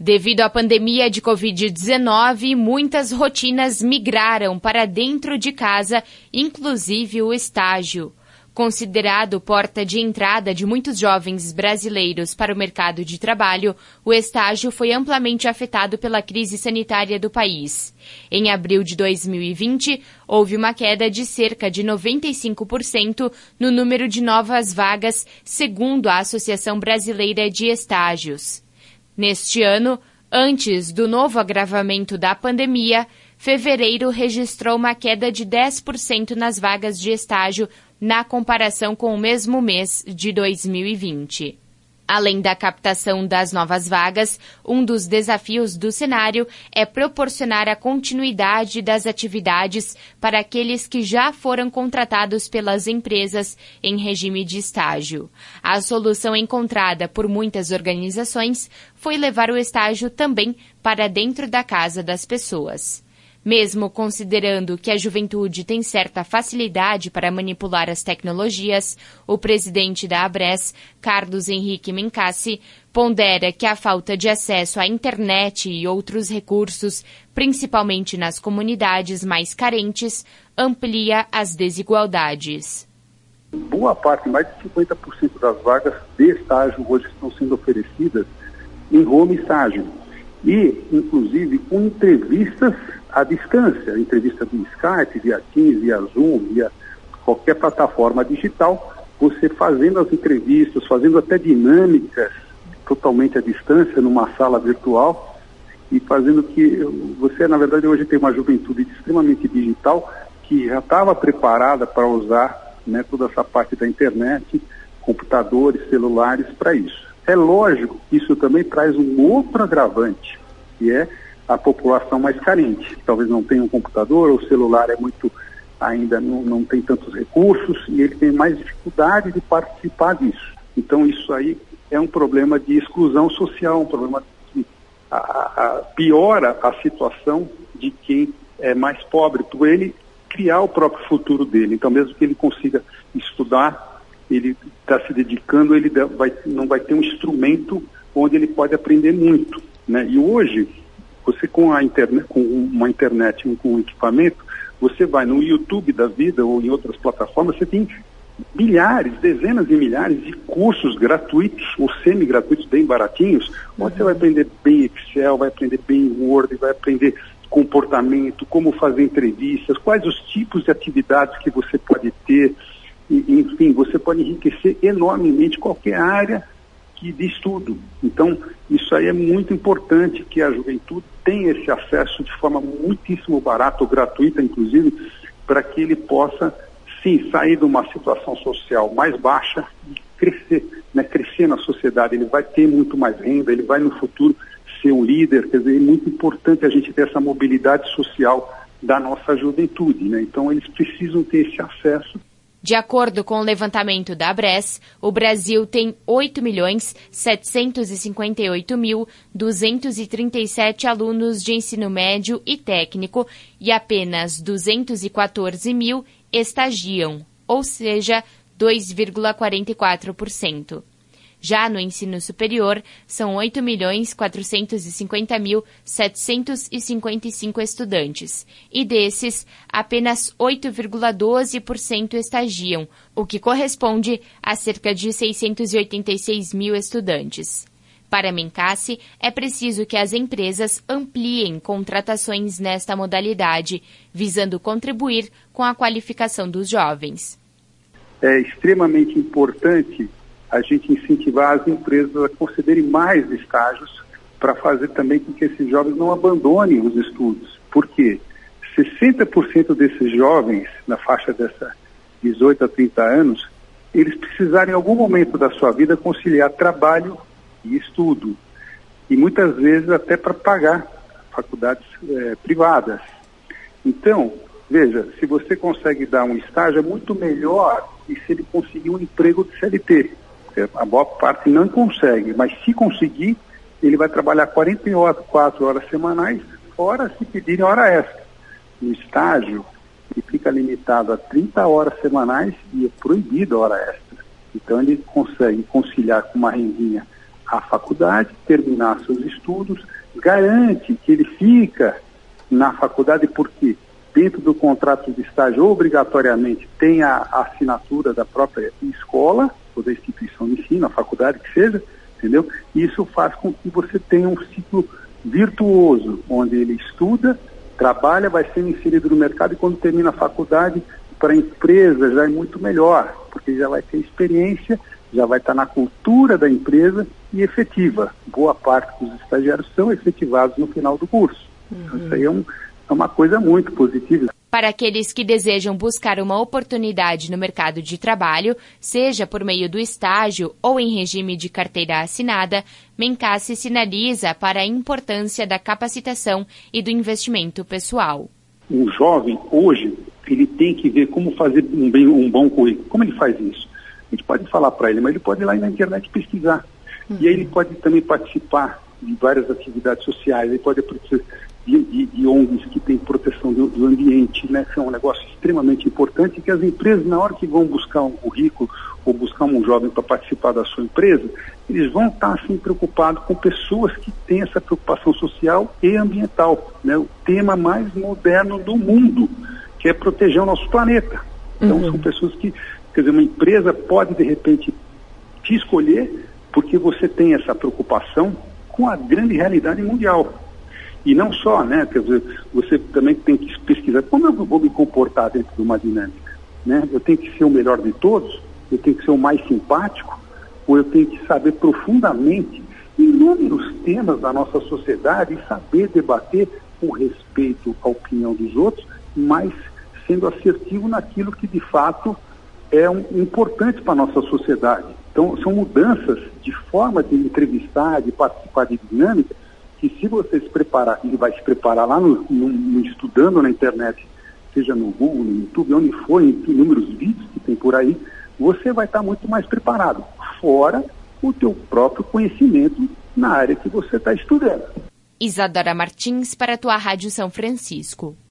Devido à pandemia de Covid-19, muitas rotinas migraram para dentro de casa, inclusive o estágio. Considerado porta de entrada de muitos jovens brasileiros para o mercado de trabalho, o estágio foi amplamente afetado pela crise sanitária do país. Em abril de 2020, houve uma queda de cerca de 95% no número de novas vagas, segundo a Associação Brasileira de Estágios. Neste ano, antes do novo agravamento da pandemia, fevereiro registrou uma queda de 10% nas vagas de estágio na comparação com o mesmo mês de 2020. Além da captação das novas vagas, um dos desafios do cenário é proporcionar a continuidade das atividades para aqueles que já foram contratados pelas empresas em regime de estágio. A solução encontrada por muitas organizações foi levar o estágio também para dentro da casa das pessoas. Mesmo considerando que a juventude tem certa facilidade para manipular as tecnologias, o presidente da ABRES, Carlos Henrique Mencassi, pondera que a falta de acesso à internet e outros recursos, principalmente nas comunidades mais carentes, amplia as desigualdades. Boa parte, mais de 50% das vagas de estágio hoje estão sendo oferecidas em home estágio e, inclusive, com entrevistas à distância, entrevista via Skype, via Teams, via Zoom, via qualquer plataforma digital, você fazendo as entrevistas, fazendo até dinâmicas totalmente à distância numa sala virtual e fazendo que você, na verdade, hoje tem uma juventude extremamente digital que já estava preparada para usar, né, toda essa parte da internet, computadores, celulares para isso. É lógico que isso também traz um outro agravante, que é a população mais carente, que talvez não tenha um computador, ou o celular é muito, ainda não tem tantos recursos e ele tem mais dificuldade de participar disso. Então isso aí é um problema de exclusão social, um problema que piora a situação de quem é mais pobre, por ele criar o próprio futuro dele. Então mesmo que ele consiga estudar, ele está se dedicando, ele não vai ter um instrumento onde ele pode aprender muito, né? E hoje você com uma internet, com um equipamento, você vai no YouTube da vida ou em outras plataformas, você tem milhares, dezenas de milhares de cursos gratuitos ou semi-gratuitos, bem baratinhos, onde você vai aprender bem Excel, vai aprender bem Word, vai aprender comportamento, como fazer entrevistas, quais os tipos de atividades que você pode ter, e, enfim, você pode enriquecer enormemente qualquer área de estudo. Então, isso aí é muito importante que a juventude tenha esse acesso de forma muitíssimo barata ou gratuita, inclusive, para que ele possa, sim, sair de uma situação social mais baixa e crescer, né? Crescer na sociedade. Ele vai ter muito mais renda, ele vai no futuro ser um líder. Quer dizer, é muito importante a gente ter essa mobilidade social da nossa juventude, né? Então, eles precisam ter esse acesso. De acordo com o levantamento da ABRES, o Brasil tem 8.758.237 alunos de ensino médio e técnico e apenas 214.000 estagiam, ou seja, 2,44%. Já no ensino superior, são 8.450.755 estudantes, e desses, apenas 8,12% estagiam, o que corresponde a cerca de 686 mil estudantes. Para Mencassi, é preciso que as empresas ampliem contratações nesta modalidade, visando contribuir com a qualificação dos jovens. É extremamente importante a gente incentivar as empresas a concederem mais estágios para fazer também com que esses jovens não abandonem os estudos. Por quê? 60% desses jovens, na faixa dessa 18 a 30 anos, eles precisarem em algum momento da sua vida conciliar trabalho e estudo. E muitas vezes até para pagar faculdades privadas. Então, veja, se você consegue dar um estágio, é muito melhor que se ele conseguir um emprego de CLT. A boa parte não consegue, mas se conseguir, ele vai trabalhar 44 horas semanais, fora se pedirem hora extra. No estágio, ele fica limitado a 30 horas semanais e é proibido a hora extra. Então ele consegue conciliar com uma rendinha à faculdade, terminar seus estudos, garante que ele fica na faculdade porque dentro do contrato de estágio obrigatoriamente tem a assinatura da própria escola, ou da instituição de ensino, a faculdade que seja, entendeu? E isso faz com que você tenha um ciclo virtuoso, onde ele estuda, trabalha, vai ser inserido no mercado e quando termina a faculdade, para a empresa já é muito melhor, porque já vai ter experiência, já vai estar na cultura da empresa e efetiva. Boa parte dos estagiários são efetivados no final do curso. Isso aí é uma coisa muito positiva. Para aqueles que desejam buscar uma oportunidade no mercado de trabalho, seja por meio do estágio ou em regime de carteira assinada, Mencassi sinaliza para a importância da capacitação e do investimento pessoal. Um jovem, hoje, ele tem que ver como fazer um bom currículo. Como ele faz isso? A gente pode falar para ele, mas ele pode ir lá na internet pesquisar. E aí ele pode também participar de várias atividades sociais, ele pode participar de ONGs que têm proteção do ambiente, né, que é um negócio extremamente importante, que as empresas, na hora que vão buscar um currículo ou buscar um jovem para participar da sua empresa, eles vão estar assim preocupados com pessoas que têm essa preocupação social e ambiental, né, o tema mais moderno do mundo, que é proteger o nosso planeta. Então são pessoas que, quer dizer, uma empresa pode de repente te escolher porque você tem essa preocupação com a grande realidade mundial. E não só, né, quer dizer, você também tem que pesquisar como eu vou me comportar dentro de uma dinâmica, né? Eu tenho que ser o melhor de todos, eu tenho que ser o mais simpático, ou eu tenho que saber profundamente inúmeros temas da nossa sociedade e saber debater com respeito à opinião dos outros, mas sendo assertivo naquilo que de fato é importante para a nossa sociedade. Então, são mudanças de forma de entrevistar, de participar de dinâmica, que se você se preparar, ele vai se preparar lá estudando na internet, seja no Google, no YouTube, onde for, em inúmeros vídeos que tem por aí, você vai estar muito mais preparado, fora o teu próprio conhecimento na área que você está estudando. Isadora Martins para a tua Rádio São Francisco.